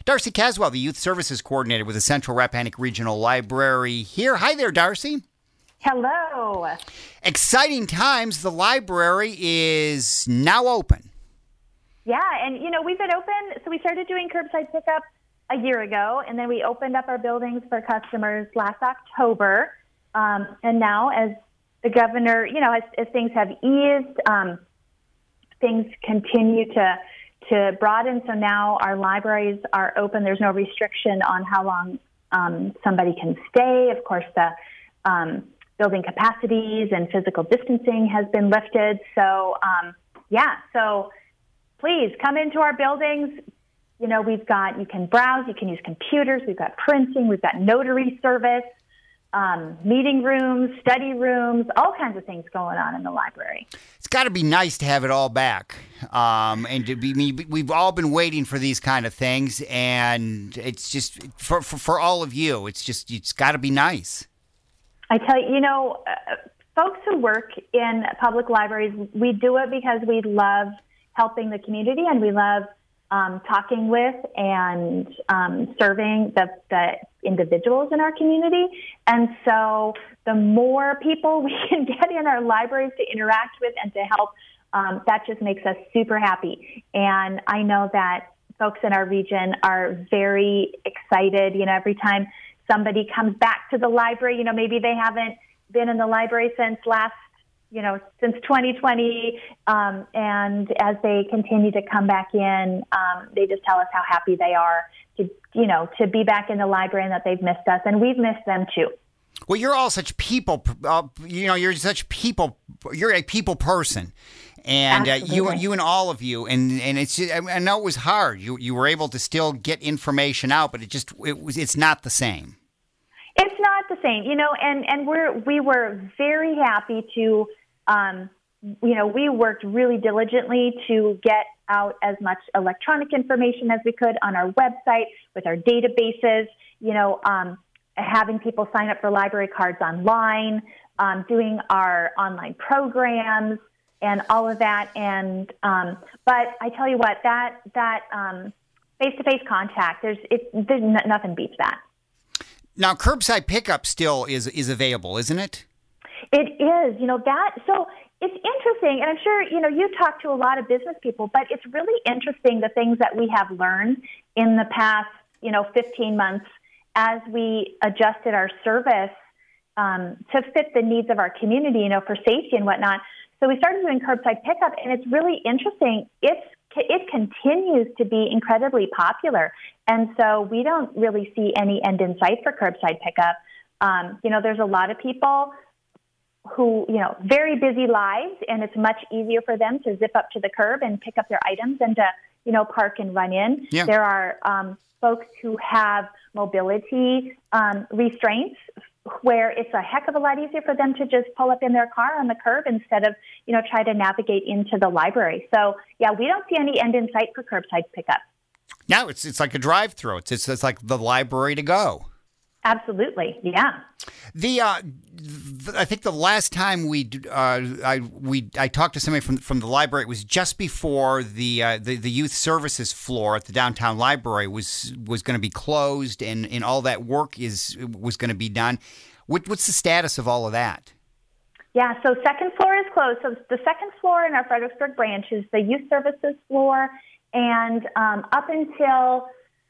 Darcy Caswell, the Youth Services Coordinator with the Central Rappahannock Regional Library here. Hi there, Darcy. Hello. Exciting times. The library is now open. Yeah, and we've been open, so we started doing curbside pickup a year ago, and then we opened up our buildings for customers last October. And now, as the governor, as things have eased, things continue to broaden. So now our libraries are open. There's no restriction on how long somebody can stay. Of course, the building capacities and physical distancing has been lifted. So, so please come into our buildings. You can browse, you can use computers, we've got printing, we've got notary service, meeting rooms, study rooms, all kinds of things going on in the library. It's got to be nice to have it all back. We've all been waiting for these kind of things, and it's just, for all of you, it's got to be nice. I tell you, folks who work in public libraries, we do it because we love helping the community, and we love talking with and serving the individuals in our community. And so the more people we can get in our libraries to interact with and to help, that just makes us super happy. And I know that folks in our region are very excited. Every time somebody comes back to the library, maybe they haven't been in the library since 2020, and as they continue to come back in, they just tell us how happy they are to be back in the library and that they've missed us, and we've missed them too. Well, you're all such people. You're a people person, and you and all of you, and it's just, I know it was hard. You were able to still get information out, but it's not the same. It's not the same, and we were very happy to, we worked really diligently to get out as much electronic information as we could on our website with our databases, having people sign up for library cards online, doing our online programs and all of that. And, but I tell you what, that face-to-face contact, there's nothing beats that. Now, curbside pickup still is available, isn't it? It is, so it's interesting, and I'm sure, you talk to a lot of business people, but it's really interesting the things that we have learned in the past, 15 months as we adjusted our service to fit the needs of our community, for safety and whatnot. So we started doing curbside pickup, and it's really interesting. It continues to be incredibly popular. And so we don't really see any end in sight for curbside pickup. There's a lot of people who, very busy lives, and it's much easier for them to zip up to the curb and pick up their items and to, park and run in. Yeah. There are folks who have mobility restraints where it's a heck of a lot easier for them to just pull up in their car on the curb instead of, try to navigate into the library. So, yeah, we don't see any end in sight for curbside pickup. No, it's like a drive-through. It's like the library to go. Absolutely, yeah. I think the last time I talked to somebody from the library, it was just before the youth services floor at the downtown library was going to be closed, and all that work was going to be done. What's the status of all of that? Yeah, so second floor is closed. So the second floor in our Fredericksburg branch is the youth services floor, and up until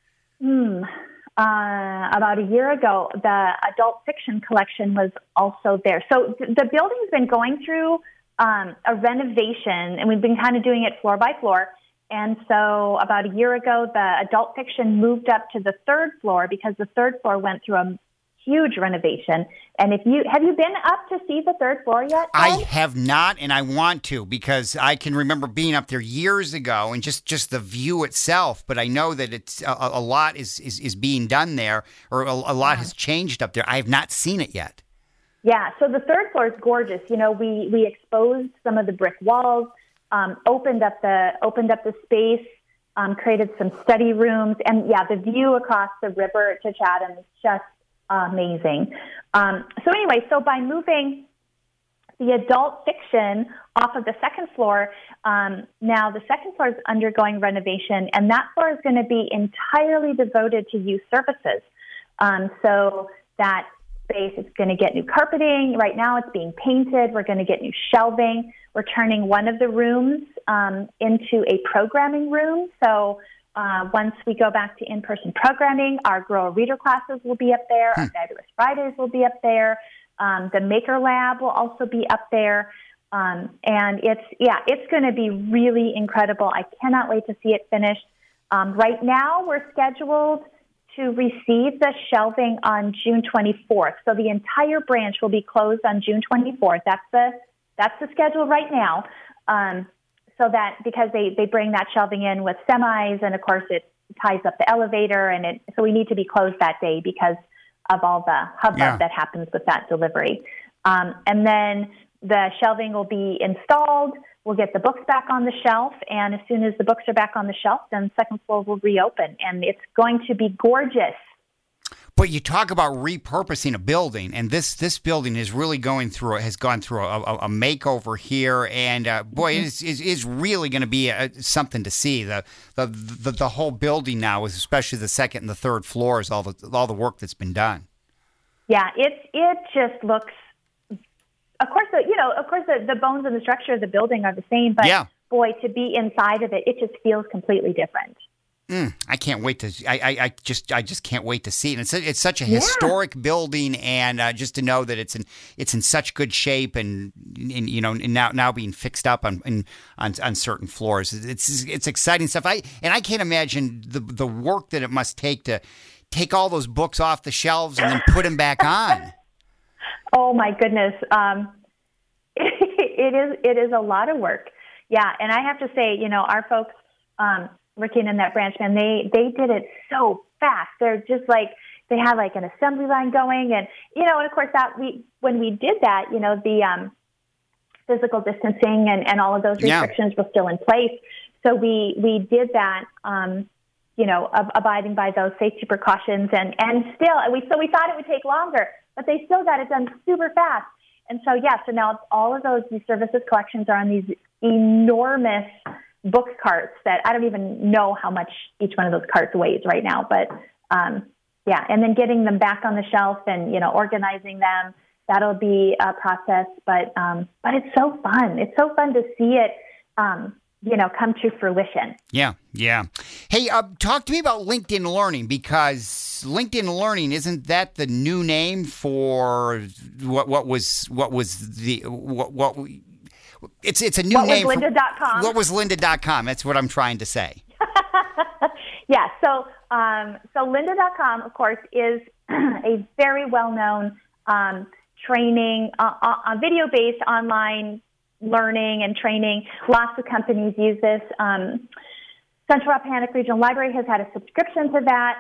about a year ago, the adult fiction collection was also there. So the building's been going through a renovation, and we've been kind of doing it floor by floor. And so about a year ago, the adult fiction moved up to the third floor because the third floor went through a huge renovation. And have you been up to see the third floor yet, Ted? I have not, and I want to, because I can remember being up there years ago and just the view itself. But I know that it's a lot is being done there, or a lot has changed up there. I have not seen it yet. Yeah, so the third floor is gorgeous. We exposed some of the brick walls, opened up the space, created some study rooms, and the view across the river to Chatham is just amazing. So by moving the adult fiction off of the second floor. Now the second floor is undergoing renovation, and that floor is going to be entirely devoted to youth services. So that space is going to get new carpeting. Right now it's being painted. We're going to get new shelving. We're turning one of the rooms into a programming room. So once we go back to in-person programming, our Grow a Reader classes will be up there. Our Fabulous Fridays will be up there. The Maker Lab will also be up there. And it's going to be really incredible. I cannot wait to see it finished. Right now we're scheduled to receive the shelving on June 24th. So the entire branch will be closed on June 24th. That's the schedule right now. So that because they bring that shelving in with semis, and of course it ties up the elevator, and so we need to be closed that day because of all the hubbub that happens with that delivery. And then the shelving will be installed. We'll get the books back on the shelf, and as soon as the books are back on the shelf, then the second floor will reopen, and it's going to be gorgeous. But you talk about repurposing a building, and this building has gone through a makeover here, and boy, it is really going to be something to see. The whole building now, especially the second and the third floors, all the work that's been done. Yeah, it just looks. Of course, the bones and the structure of the building are the same, but boy, to be inside of it, it just feels completely different. I can't wait to. I just can't wait to see it. It's such a historic building, and just to know that it's in such good shape, and now being fixed up on certain floors. It's exciting stuff. I can't imagine the work that it must take to take all those books off the shelves and then put them back on. Oh my goodness, it is a lot of work. Yeah, and I have to say, our folks working in that branch, man, they did it so fast. They're just like they had like an assembly line going, and and of course when we did that, the physical distancing and all of those restrictions were still in place. So we did that. Abiding by those safety precautions, and still, we thought it would take longer, but they still got it done super fast. And so, so now all of these services collections are on these enormous book carts that I don't even know how much each one of those carts weighs right now, but and then getting them back on the shelf and organizing them, that'll be a process. But it's so fun. It's so fun to see it. Come to fruition. Yeah. Hey, talk to me about LinkedIn Learning, because LinkedIn Learning, isn't that the new name for it's a new name. What was Lynda.com? What was Lynda.com? That's what I'm trying to say. Yeah. So Lynda.com, of course, is a very well-known training, video-based online learning and training. Lots of companies use this. Central Rappahannock Regional Library has had a subscription to that,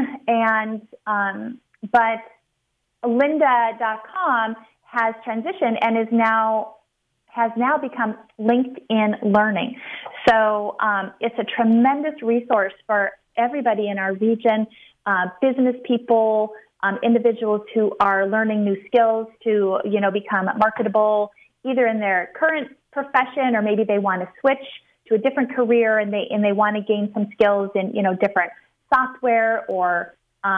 but Lynda.com has transitioned and has now become LinkedIn Learning. So it's a tremendous resource for everybody in our region, business people, individuals who are learning new skills to become marketable, either in their current profession, or maybe they want to switch to a different career and they want to gain some skills in, different software or,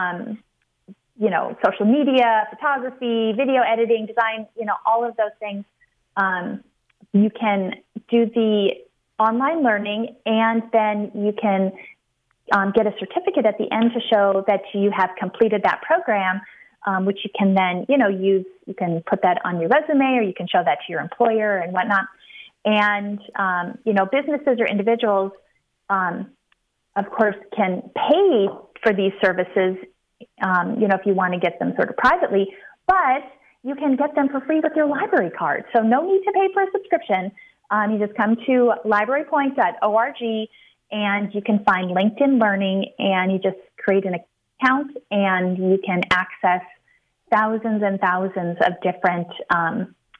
social media, photography, video editing, design, all of those things. You can do the online learning, and then you can get a certificate at the end to show that you have completed that program, which you can then, use. You can put that on your resume, or you can show that to your employer and whatnot. And, businesses or individuals, of course, can pay for these services, if you want to get them sort of privately, but you can get them for free with your library card. So no need to pay for a subscription. You just come to librarypoint.org, and you can find LinkedIn Learning, and you just create an account, and you can access thousands and thousands of different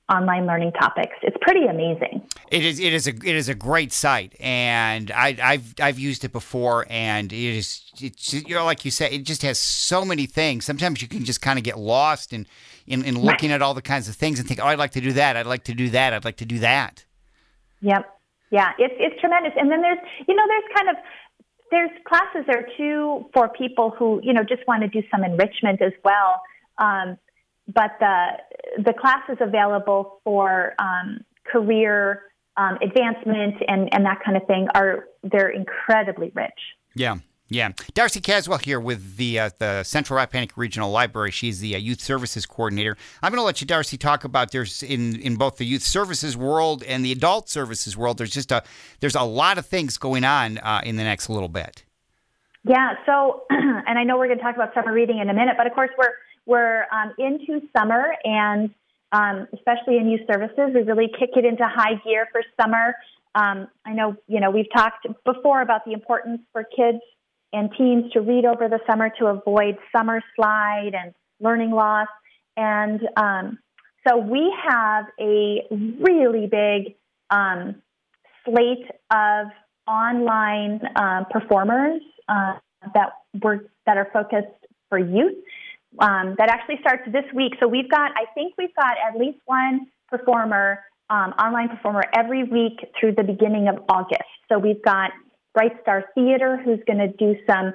online learning topics. It's pretty amazing. It is a great site, and I've used it before, and it's like you said, it just has so many things. Sometimes you can just kind of get lost in looking at all the kinds of things and think, oh, I'd like to do that, I'd like to do that, I'd like to do that. Yep. Yeah, it's tremendous. And then there's classes there too for people who, just want to do some enrichment as well. But the classes available for career advancement and that kind of thing they're incredibly rich. Yeah. Yeah. Darcy Caswell here with the Central Rappahannock Regional Library. She's the Youth Services Coordinator. I'm going to let you, Darcy, talk about there's in both the youth services world and the adult services world, there's a lot of things going on in the next little bit. Yeah. So, and I know we're going to talk about summer reading in a minute, but of course we're into summer, and especially in youth services, we really kick it into high gear for summer. I know, we've talked before about the importance for kids and teens to read over the summer to avoid summer slide and learning loss. And so we have a really big slate of online performers that are focused for youth. That actually starts this week. So I think we've got at least one performer, online performer every week through the beginning of August. So we've got Bright Star Theater, who's going to do some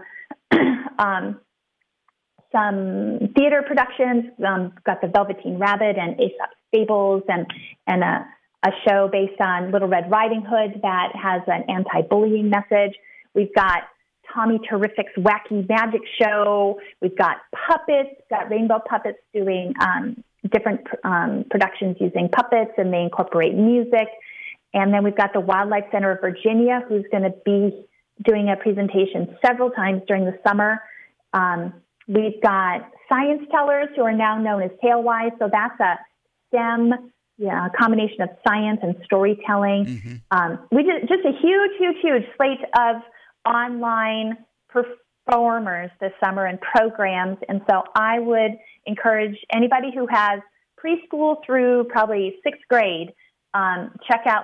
theater productions. Got the Velveteen Rabbit and Aesop's Fables, and a show based on Little Red Riding Hood that has an anti-bullying message. We've got Tommy Terrific's Wacky Magic Show. We've got puppets, got Rainbow Puppets doing different productions using puppets, and they incorporate music. And then we've got the Wildlife Center of Virginia, who's going to be doing a presentation several times during the summer. We've got science tellers, who are now known as Talewise. So that's a STEM combination of science and storytelling. Mm-hmm. We did just a huge slate of online performers this summer and programs. And so I would encourage anybody who has preschool through probably sixth grade, check out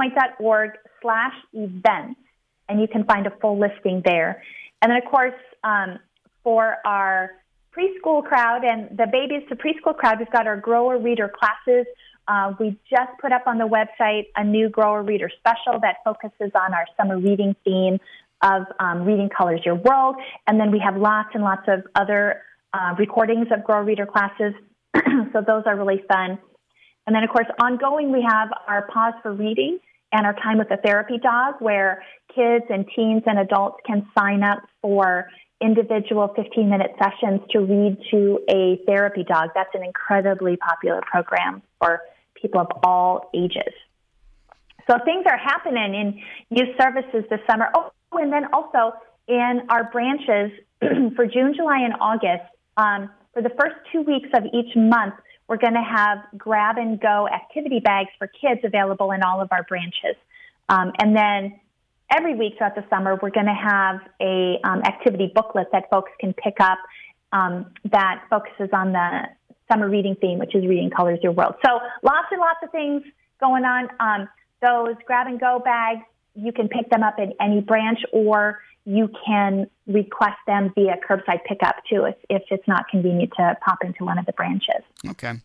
librarypoint.org/events, and you can find a full listing there. And then, of course, for our preschool crowd and the babies to preschool crowd, we've got our grower reader classes. We just put up on the website a new grower reader special that focuses on our summer reading theme of Reading Colors Your World. And then we have lots and lots of other recordings of grower reader classes. So those are really fun. And then, of course, ongoing, we have our Pause for Reading and our Time with a Therapy Dog, where kids and teens and adults can sign up for individual 15-minute sessions to read to a therapy dog. That's an incredibly popular program for people of all ages. So things are happening in youth services this summer. Oh, and then also in our branches for June, July, and August, for the first 2 weeks of each month, we're going to have grab-and-go activity bags for kids available in all of our branches. And then every week throughout the summer, we're going to have a activity booklet that folks can pick up that focuses on the summer reading theme, which is Reading Colors Your World. So lots and lots of things going on. Those grab-and-go bags, you can pick them up in any branch, or you can request them via curbside pickup too if it's not convenient to pop into one of the branches. Okay.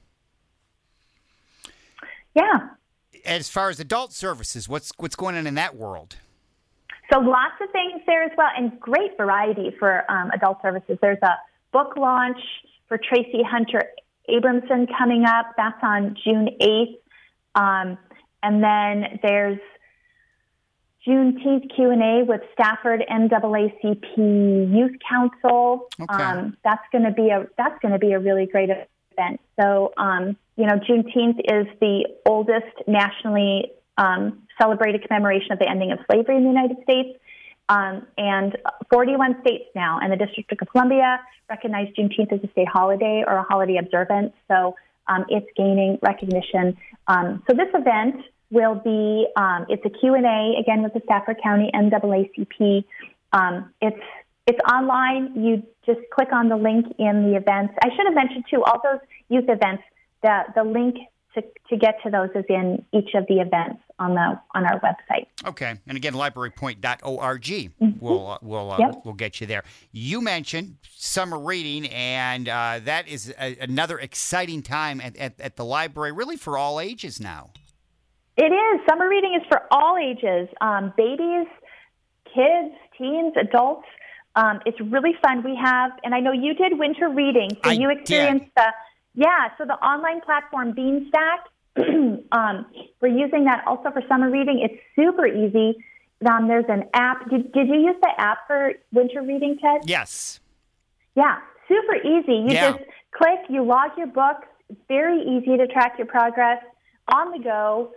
Yeah. As far as adult services, what's going on in that world? So lots of things there as well, and great variety for adult services. There's a book launch for Tracy Hunter Abramson coming up. That's on June 8th. And then there's Juneteenth Q&A with Stafford NAACP Youth Council. Okay. That's going to be a really great event. So, Juneteenth is the oldest nationally celebrated commemoration of the ending of slavery in the United States. And 41 states now and the District of Columbia recognize Juneteenth as a state holiday or a holiday observance. So it's gaining recognition. So this event will be, it's a Q&A, again, with the Stafford County NAACP. It's online. You just click on the link in the events. I should have mentioned, too, all those youth events, the link to get to those is in each of the events on our website. Okay, and again, librarypoint.org will get you there. You mentioned summer reading, and that is another exciting time at the library, really for all ages now. It is. Summer reading is for all ages, babies, kids, teens, adults. It's really fun. We have, and I know you did winter reading, so you experienced so the online platform Beanstack. We're using that also for summer reading. It's super easy. There's an app. Did you use the app for winter reading, Ted? Yes. Yeah, super easy. You just click, you log your books. It's very easy to track your progress on the go.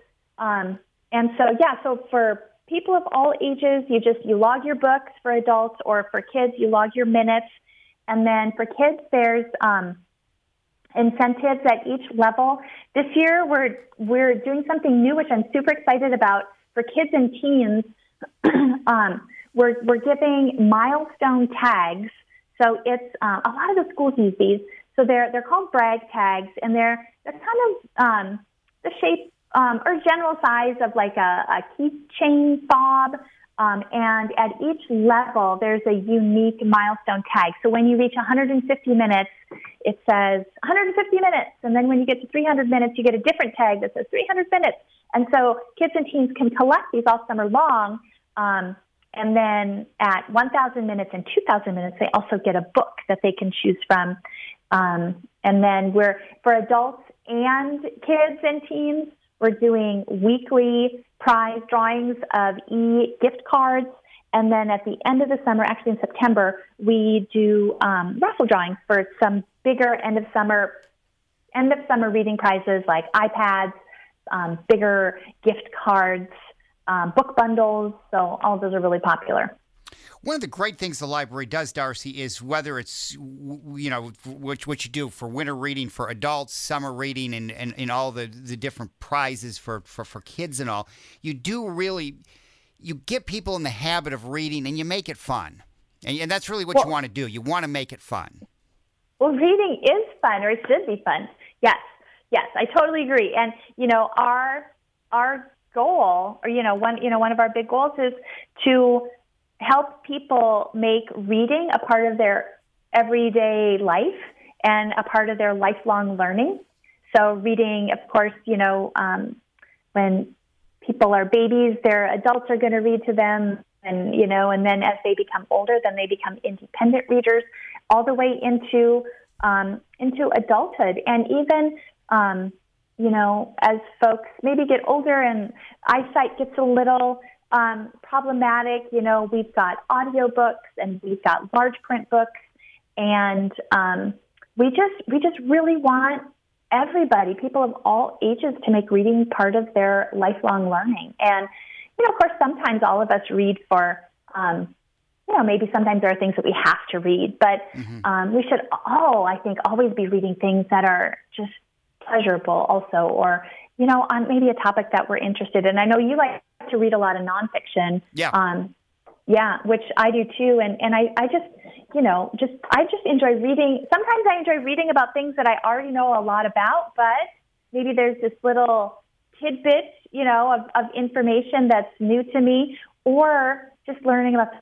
So for people of all ages, you log your books for adults, or for kids, you log your minutes. And then for kids, there's incentives at each level. This year, we're doing something new, which I'm super excited about. For kids and teens, we're giving milestone tags. So it's a lot of the schools use these. So they're called brag tags, and they're kind of the shape or general size of like a keychain fob. And at each level, there's a unique milestone tag. So when you reach 150 minutes, it says 150 minutes. And then when you get to 300 minutes, you get a different tag that says 300 minutes. And so kids and teens can collect these all summer long. And then at 1,000 minutes and 2,000 minutes, they also get a book that they can choose from. And then for adults and kids and teens, we're doing weekly prize drawings of e-gift cards. And then at the end of the summer, actually in September, we do raffle drawings for some bigger end of summer reading prizes like iPads, bigger gift cards, book bundles. So all of those are really popular. One of the great things the library does, Darcy, is whether it's, what you do for winter reading for adults, summer reading, and all the different prizes for kids and all, you get people in the habit of reading and you make it fun. And that's really what you want to do. You want to make it fun. Well, reading is fun, or it should be fun. Yes, I totally agree. And, our goal, or, one of our big goals is to help people make reading a part of their everyday life and a part of their lifelong learning. So reading, of course, when people are babies, their adults are going to read to them, and then as they become older, then they become independent readers, all the way into adulthood. And even, as folks maybe get older and eyesight gets a little problematic, we've got audiobooks and we've got large print books, and we just really want everybody, people of all ages, to make reading part of their lifelong learning. And of course, sometimes all of us read for maybe sometimes there are things that we have to read, but we should all, I think, always be reading things that are just pleasurable also, or on maybe a topic that we're interested in. I know you like to read a lot of nonfiction. Which I do too. And I just enjoy reading. Sometimes I enjoy reading about things that I already know a lot about, but maybe there's this little tidbit, of information that's new to me, or just learning about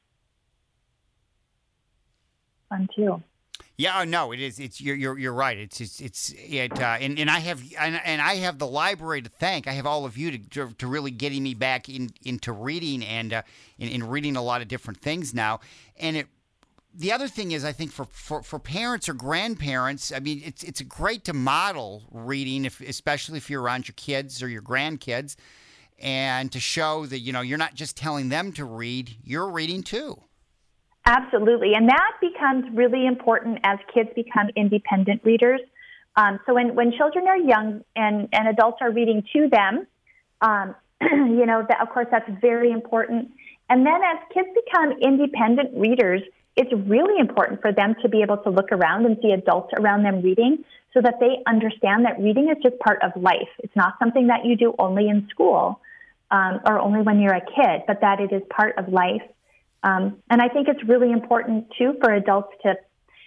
fun too. Yeah, no, it is. It's you're right. And I have the library to thank. I have all of you to really getting me back into reading and in reading a lot of different things now. And the other thing is, I think for parents or grandparents, I mean, it's great to model reading, especially if you're around your kids or your grandkids, and to show that you're not just telling them to read, you're reading too. Absolutely. And that becomes really important as kids become independent readers. So when children are young and adults are reading to them, of course, that's very important. And then as kids become independent readers, it's really important for them to be able to look around and see adults around them reading, so that they understand that reading is just part of life. It's not something that you do only in school or only when you're a kid, but that it is part of life. And I think it's really important, too, for adults to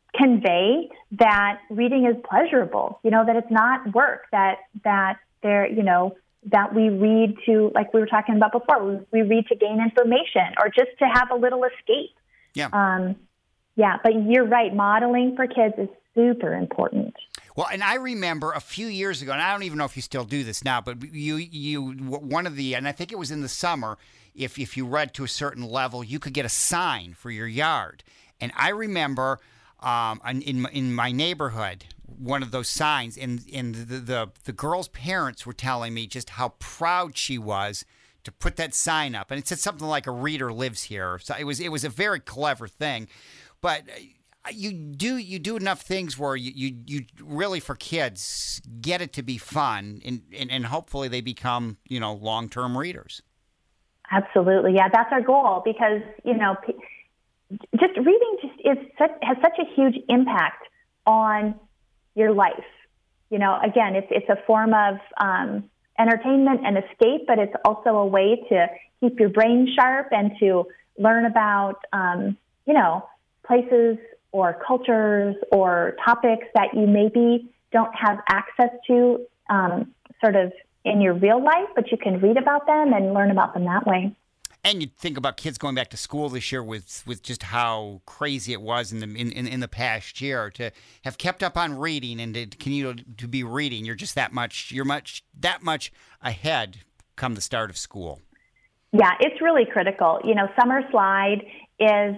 convey that reading is pleasurable, that it's not work, that there, that we read to, like we were talking about before, we read to gain information or just to have a little escape. Yeah. But you're right. Modeling for kids is super important. Well, and I remember a few years ago, and I don't even know if you still do this now, but and I think it was in the summer, if you read to a certain level, you could get a sign for your yard. And I remember in my neighborhood, one of those signs, and the girl's parents were telling me just how proud she was to put that sign up, and it said something like "A reader lives here." So it was a very clever thing, but you do enough things where you really, for kids, get it to be fun, and hopefully they become long-term readers. Absolutely, yeah, that's our goal, because just reading has such a huge impact on your life. Again, it's a form of entertainment and escape, but it's also a way to keep your brain sharp and to learn about, places or cultures or topics that you maybe don't have access to sort of in your real life, but you can read about them and learn about them that way. And you think about kids going back to school this year with just how crazy it was in the past year, to have kept up on reading and to continue to be reading. You're just that much ahead come the start of school. Yeah, it's really critical. Summer slide is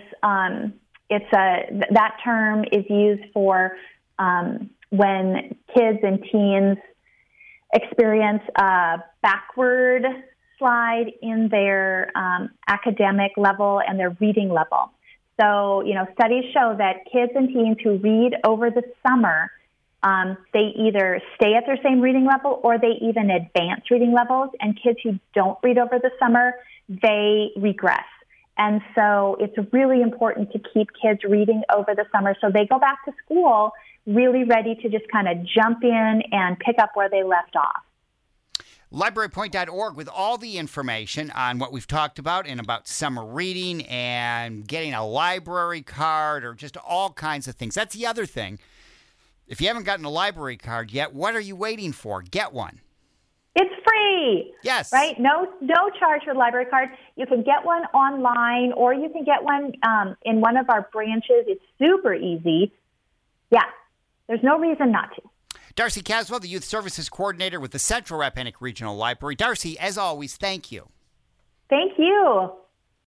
that term is used for when kids and teens experience a backward slide in their academic level and their reading level. So, studies show that kids and teens who read over the summer, they either stay at their same reading level or they even advance reading levels. And kids who don't read over the summer, they regress. And so it's really important to keep kids reading over the summer so they go back to school really ready to just kind of jump in and pick up where they left off. LibraryPoint.org with all the information on what we've talked about and about summer reading and getting a library card or just all kinds of things. That's the other thing. If you haven't gotten a library card yet, what are you waiting for? Get one. It's free. Yes. Right? No charge for the library card. You can get one online or you can get one in one of our branches. It's super easy. Yeah. There's no reason not to. Darcy Caswell, the Youth Services Coordinator with the Central Rappahannock Regional Library. Darcy, as always, thank you. Thank you.